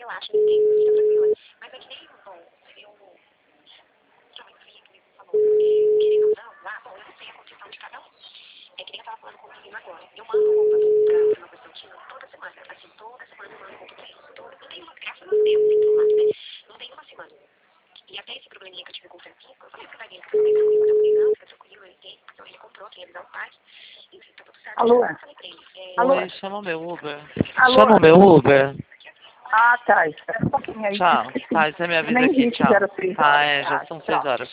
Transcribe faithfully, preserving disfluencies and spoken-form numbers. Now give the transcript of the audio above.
relaxa, ninguém fica tranquila. Mas é que nem, bom, eu realmente vi que me falou, porque, querendo ou não, lá, bom, eu não sei a condição de cada um. É que nem eu tava falando com o menino agora. Eu mando roupa pra, pra uma Constantina toda semana. Assim, toda semana eu mando roupa pra ele. Toda, não tem uma, graças a Deus, tem um lado, né? Não tem uma semana. E até esse probleminha que eu tive com o Francisco, eu falei pra ele, fica bem tranquilo. Eu falei, não, fica tranquilo, ele tem. Então ele comprou, quem avisar o pai. Enfim, tá tudo certo. Alô? Eu falei pra ele. É, Alô? Oi, chama o meu Uber. Alô? Chama o meu Uber. Ah, tá. Espera um pouquinho aí. Tchau. Esqueci. Tá, você me Eu avisa nem aqui, vi que tchau. já era seis Tá, horas. é, já Tá, são tchau. seis horas.